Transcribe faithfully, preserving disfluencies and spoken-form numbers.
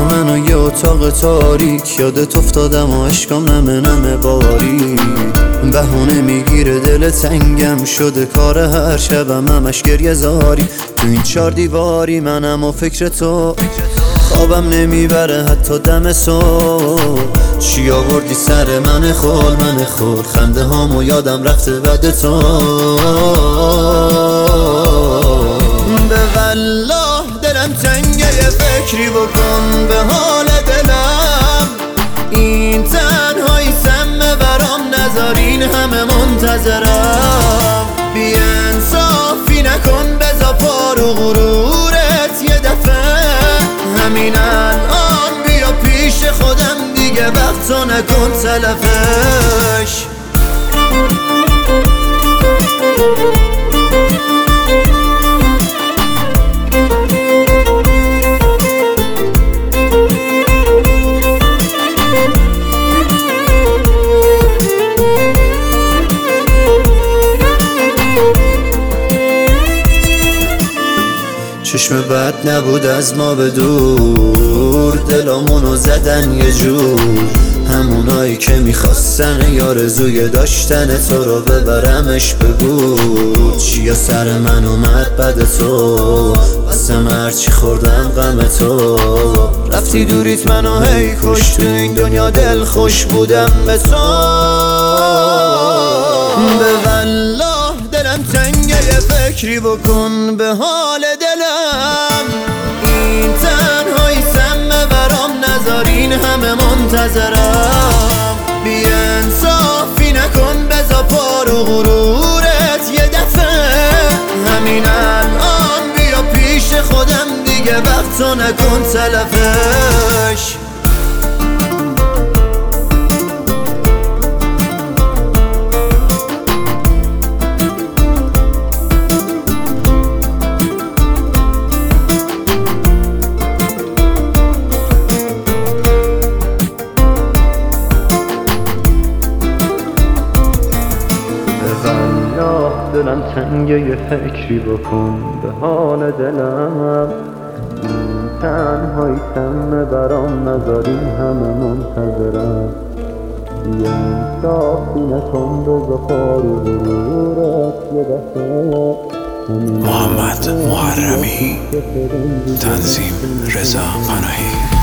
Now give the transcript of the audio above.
منو یه اتاق تاریک، یادت افتادم و عشقام نمه نمه باری. بهونه میگیره دل تنگم شده کار هر شبم همش گریه زاری. تو این چار دیواری منم و فکر تو، خوابم نمیبره حتی دم صبح. چی آوردی سر من خول من خول، خنده هامو یادم رفته بعد تو. به والله دلم تنگه، یه فکری بکن به حال دلم. این تنهایی سمه برام، نذارین همه منتظرم. بی انصافی نکن، بزا پارو غرورت یه دفعه. همین الان بیا پیش خودم، دیگه وقتو نکن تلفش. چشم بد نبود از ما به دور، دلامونو زدن یه جور. همونایی که میخواستن یارزوی داشتن تو رو ببرمش بگو. چیا سر من اومد بد تو، واسم هرچی خوردم غم تو. رفتی دوریت منو هی کش، تو این دنیا دل خوش بودم به تو. به والله دلم تنگه، یه فکری بکن به حال دلم. این تنهایی سمه برام، نذارین همه منتظرم. بی انصافی نکن، بزا پارو غرورت یه دفعه. همین الان بیا پیش خودم، دیگه وقتو نکن تلفش. دلم تنگه، یه فکری بکن به حال دلم. این تنهایی سمه برام، نذارین همه منتظرم. یه انصافی نکن، بزا پارو غرورت یه دفعه. محمد محرمی، تنظیم رضا پناهی.